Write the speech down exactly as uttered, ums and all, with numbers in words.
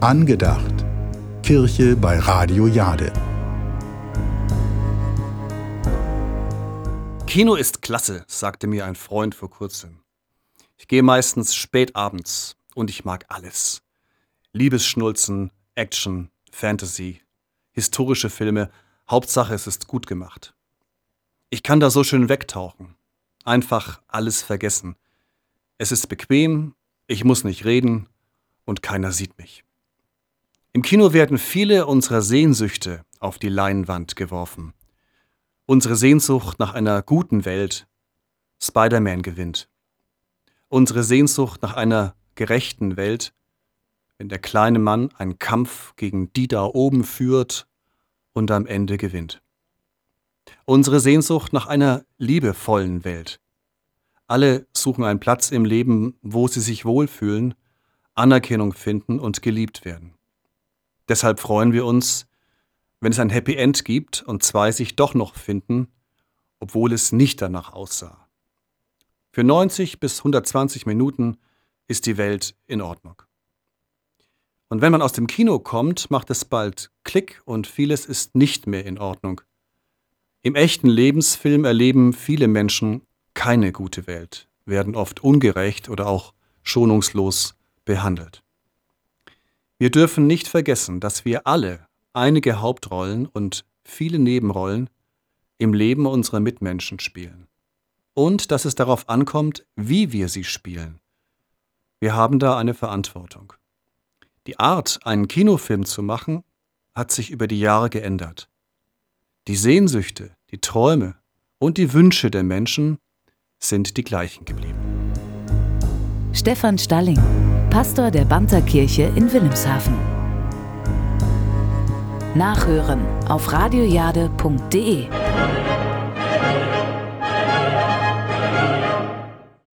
Angedacht. Kirche bei Radio Jade. Kino ist klasse, sagte mir ein Freund vor kurzem. Ich gehe meistens spät abends und ich mag alles. Liebesschnulzen, Action, Fantasy, historische Filme, Hauptsache es ist gut gemacht. Ich kann da so schön wegtauchen, einfach alles vergessen. Es ist bequem, ich muss nicht reden und keiner sieht mich. Im Kino werden viele unserer Sehnsüchte auf die Leinwand geworfen. Unsere Sehnsucht nach einer guten Welt, Spider-Man gewinnt. Unsere Sehnsucht nach einer gerechten Welt, wenn der kleine Mann einen Kampf gegen die da oben führt und am Ende gewinnt. Unsere Sehnsucht nach einer liebevollen Welt. Alle suchen einen Platz im Leben, wo sie sich wohlfühlen, Anerkennung finden und geliebt werden. Deshalb freuen wir uns, wenn es ein Happy End gibt und zwei sich doch noch finden, obwohl es nicht danach aussah. Für neunzig bis hundertzwanzig Minuten ist die Welt in Ordnung. Und wenn man aus dem Kino kommt, macht es bald Klick und vieles ist nicht mehr in Ordnung. Im echten Lebensfilm erleben viele Menschen keine gute Welt, werden oft ungerecht oder auch schonungslos behandelt. Wir dürfen nicht vergessen, dass wir alle einige Hauptrollen und viele Nebenrollen im Leben unserer Mitmenschen spielen. Und dass es darauf ankommt, wie wir sie spielen. Wir haben da eine Verantwortung. Die Art, einen Kinofilm zu machen, hat sich über die Jahre geändert. Die Sehnsüchte, die Träume und die Wünsche der Menschen sind die gleichen geblieben. Stefan Stalling, Pastor der Banther-Kirche in Wilhelmshaven. Nachhören auf radiojade punkt de.